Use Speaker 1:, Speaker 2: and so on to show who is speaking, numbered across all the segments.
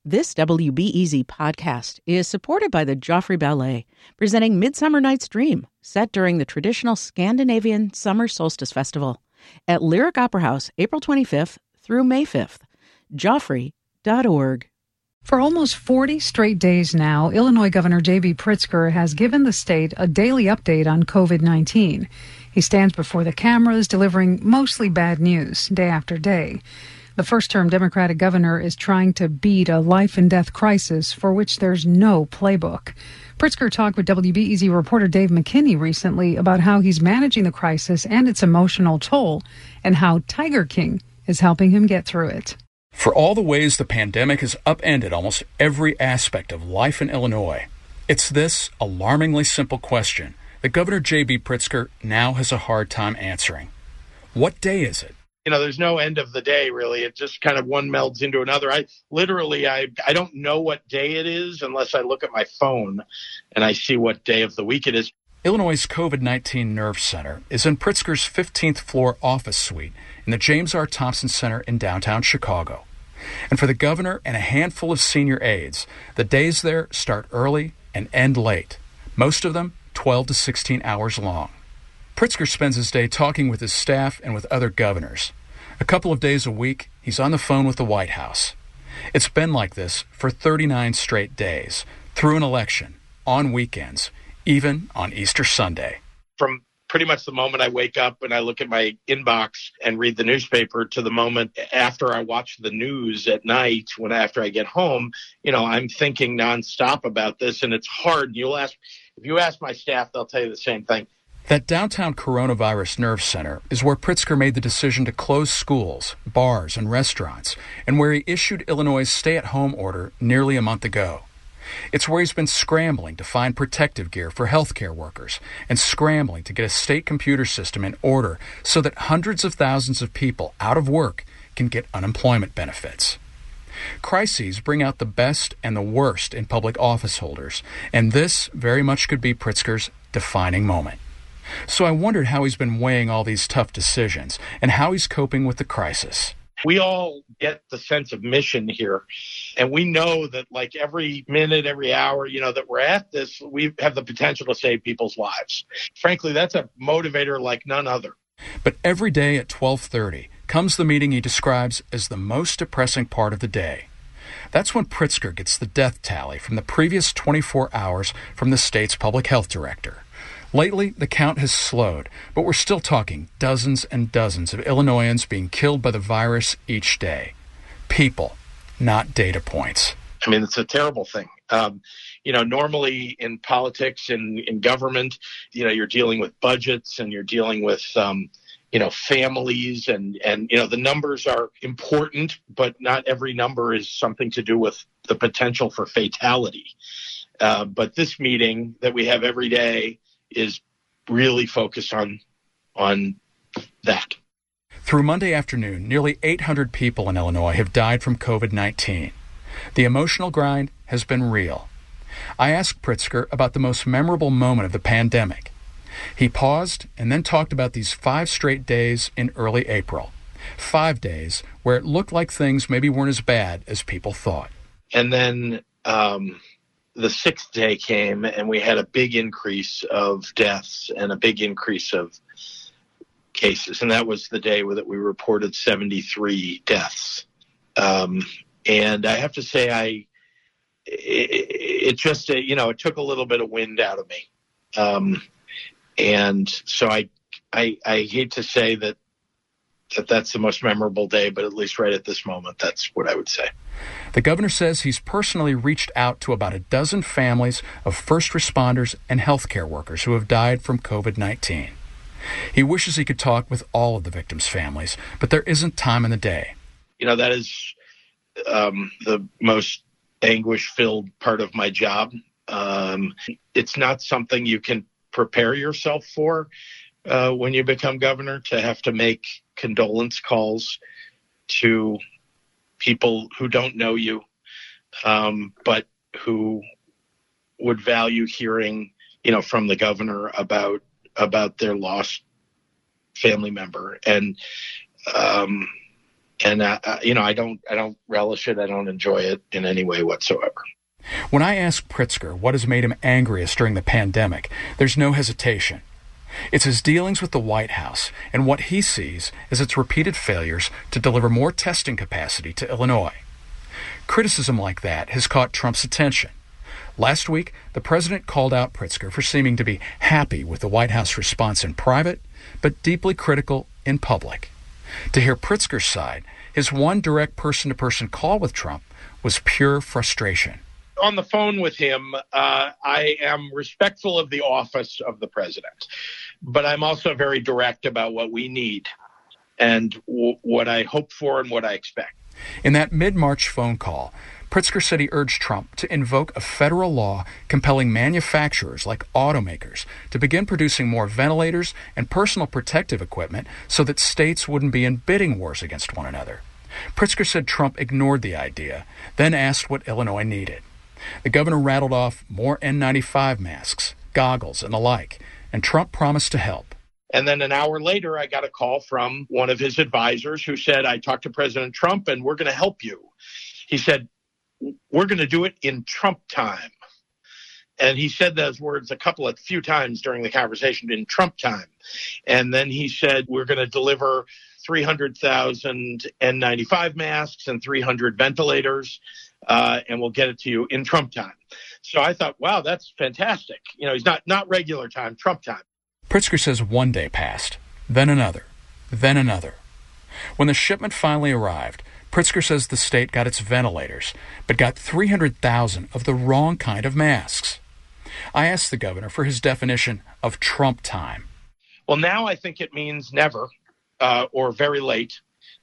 Speaker 1: This WBEZ podcast is supported by the Joffrey Ballet, presenting Midsummer Night's Dream, set during the traditional Scandinavian Summer Solstice Festival at Lyric Opera House, April 25th through May 5th. Joffrey.org.
Speaker 2: For almost 40 straight days now, Illinois Governor J.B. Pritzker has given the state a daily update on COVID-19. He stands before the cameras, delivering mostly bad news day after day. The first-term Democratic governor is trying to beat a life-and-death crisis for which there's no playbook. Pritzker talked with WBEZ reporter Dave McKinney recently about how he's managing the crisis and its emotional toll, and how Tiger King is helping him get through it.
Speaker 3: For all the ways the pandemic has upended almost every aspect of life in Illinois, it's this alarmingly simple question that Governor J.B. Pritzker now has a hard time answering. What day is it?
Speaker 4: There's no end of the day, really. It just kind of one melds into another. I don't know what day it is unless I look at my phone and I see what day of the week it is.
Speaker 3: Illinois' COVID-19 Nerve Center is in Pritzker's 15th floor office suite in the James R. Thompson Center in downtown Chicago. And for the governor and a handful of senior aides, the days there start early and end late, most of them 12 to 16 hours long. Pritzker spends his day talking with his staff and with other governors. A couple of days a week, he's on the phone with the White House. It's been like this for 39 straight days, through an election, on weekends, even on Easter Sunday.
Speaker 4: From pretty much the moment I wake up and I look at my inbox and read the newspaper to the moment after I watch the news at night, after I get home, I'm thinking nonstop about this, and it's hard. If you ask my staff, they'll tell you the same thing.
Speaker 3: That downtown Coronavirus Nerve Center is where Pritzker made the decision to close schools, bars, and restaurants, and where he issued Illinois' stay-at-home order nearly a month ago. It's where he's been scrambling to find protective gear for healthcare workers and scrambling to get a state computer system in order so that hundreds of thousands of people out of work can get unemployment benefits. Crises bring out the best and the worst in public office holders, and this very much could be Pritzker's defining moment. So I wondered how he's been weighing all these tough decisions and how he's coping with the crisis.
Speaker 4: We all get the sense of mission here, and we know that like every minute, every hour, that we're at this, we have the potential to save people's lives. Frankly, that's a motivator like none other.
Speaker 3: But every day at 12:30 comes the meeting he describes as the most depressing part of the day. That's when Pritzker gets the death tally from the previous 24 hours from the state's public health director. Lately, the count has slowed, but we're still talking dozens and dozens of Illinoisans being killed by the virus each day. People, not data points.
Speaker 4: It's a terrible thing. Normally in politics and in government, you're dealing with budgets and you're dealing with, families and the numbers are important, but not every number is something to do with the potential for fatality. But this meeting that we have every day is really focused on that.
Speaker 3: Through Monday afternoon, nearly 800 people in Illinois have died from COVID-19. The emotional grind has been real. I asked Pritzker about the most memorable moment of the pandemic. He paused and then talked about these 5 straight days in early April. 5 days where it looked like things maybe weren't as bad as people thought.
Speaker 4: And then the 6th day came and we had a big increase of deaths and a big increase of cases. And that was the day that we reported 73 deaths. And I have to say, it took a little bit of wind out of me. And so I hate to say that's the most memorable day, but at least right at this moment, that's what I would say.
Speaker 3: The governor says he's personally reached out to about a dozen families of first responders and healthcare workers who have died from COVID-19. He wishes he could talk with all of the victims' families, but there isn't time in the day.
Speaker 4: That is the most anguish-filled part of my job. It's not something you can prepare yourself for when you become governor, to have to make condolence calls to people who don't know you, but who would value hearing, from the governor about their lost family member. And And I don't relish it. I don't enjoy it in any way whatsoever.
Speaker 3: When I ask Pritzker what has made him angriest during the pandemic, there's no hesitation. It's his dealings with the White House and what he sees as its repeated failures to deliver more testing capacity to Illinois. Criticism like that has caught Trump's attention. Last week, the president called out Pritzker for seeming to be happy with the White House response in private, but deeply critical in public. To hear Pritzker's side, his one direct person-to-person call with Trump was pure frustration.
Speaker 4: On the phone with him, I am respectful of the office of the president, but I'm also very direct about what we need and what I hope for and what I expect.
Speaker 3: In that mid-March phone call, Pritzker said he urged Trump to invoke a federal law compelling manufacturers like automakers to begin producing more ventilators and personal protective equipment so that states wouldn't be in bidding wars against one another. Pritzker said Trump ignored the idea, then asked what Illinois needed. The governor rattled off more N95 masks, goggles, and the like, and Trump promised to help.
Speaker 4: And then an hour later, I got a call from one of his advisors who said, I talked to President Trump and we're going to help you. He said, we're going to do it in Trump time. And he said those words a few times during the conversation, in Trump time. And then he said, we're going to deliver 300,000 N95 masks and 300 ventilators, and we'll get it to you in Trump time. So I thought, wow, that's fantastic. He's not regular time, Trump time.
Speaker 3: Pritzker says one day passed, then another, then another. When the shipment finally arrived, Pritzker says the state got its ventilators, but got 300,000 of the wrong kind of masks. I asked the governor for his definition of Trump time.
Speaker 4: Well, now I think it means never or very late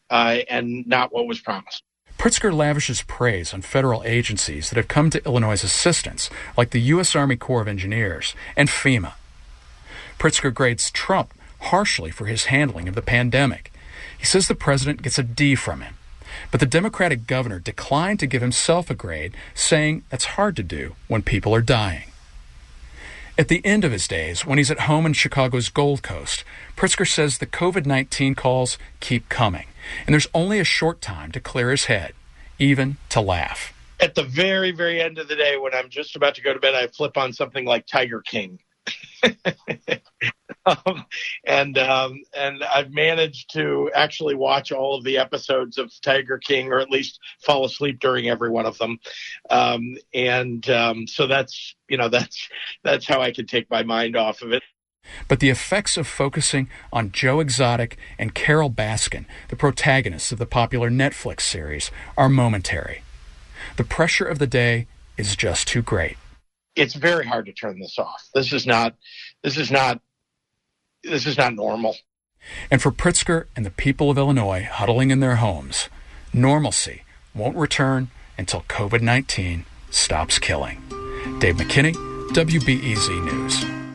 Speaker 4: and not what was promised.
Speaker 3: Pritzker lavishes praise on federal agencies that have come to Illinois' assistance, like the U.S. Army Corps of Engineers and FEMA. Pritzker grades Trump harshly for his handling of the pandemic. He says the president gets a D from him. But the Democratic governor declined to give himself a grade, saying that's hard to do when people are dying. At the end of his days, when he's at home in Chicago's Gold Coast, Pritzker says the COVID-19 calls keep coming, and there's only a short time to clear his head, even to laugh.
Speaker 4: At the very, very end of the day, when I'm just about to go to bed, I flip on something like Tiger King. And I've managed to actually watch all of the episodes of Tiger King, or at least fall asleep during every one of them. So that's how I can take my mind off of it.
Speaker 3: But the effects of focusing on Joe Exotic and Carol Baskin, the protagonists of the popular Netflix series, are momentary. The pressure of the day is just too great.
Speaker 4: It's very hard to turn this off. This is not normal.
Speaker 3: And for Pritzker and the people of Illinois huddling in their homes, normalcy won't return until COVID-19 stops killing. Dave McKinney, WBEZ News.